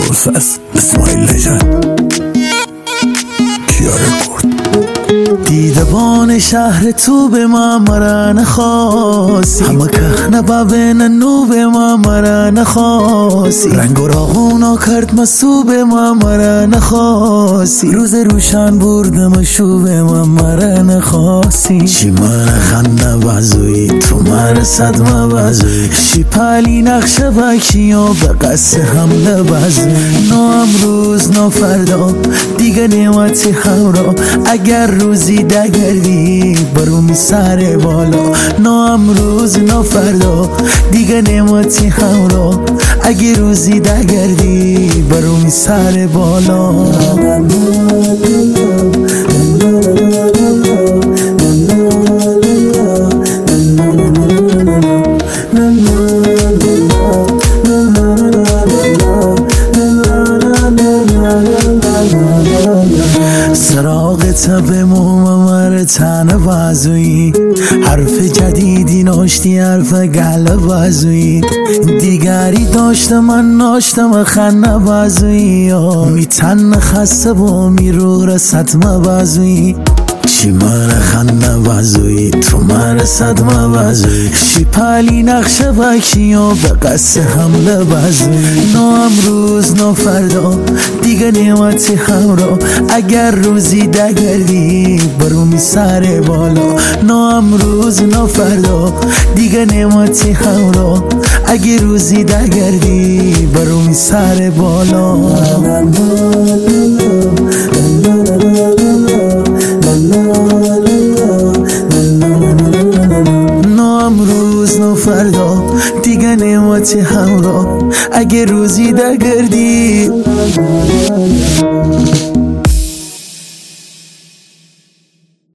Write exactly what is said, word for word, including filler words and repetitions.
پروسس اسماعیل لژند کیاره کرد دیدبان شهر تو به ما مرا نخواستی همه که نبابن نو به ما مرا نخواستی رنگ و راغونا کرد مسو به ما مرا نخواستی روز روشن بردم شو به ما مرا نخواستی چی من خنده بازوی تو مر صدمه بازوی چی پالی نقش بکی و به قصد حمله بازوی نو امروز نو فردا دیگه نعمتی همرا اگر روزی دگردی برومی سر بالا نو امروز نو فردا دیگه نعمتی همرا اگه روزی دگردی برومی سر بالا سراغ تب مومر تن بازوی حرف جدیدی ناشتی حرف گل بازوی دیگری داشته من ناشتم خنده بازوی میتن خسته با میرو رسطمه بازوی چی من خنده بازوی تو مر صدمه بازوی چی پالی نقش بکی و به قصد حمله بازوی نو امروز نو فردا دیگه نعمتی همرا اگر روزی دگردی برومی سر بالا نو امروز نو فردا دیگه نعمتی همرا اگه روزی دگردی برومی سر بالا نو امروز نو فردا دیگه نعمتی همرا اگه روزی دگردی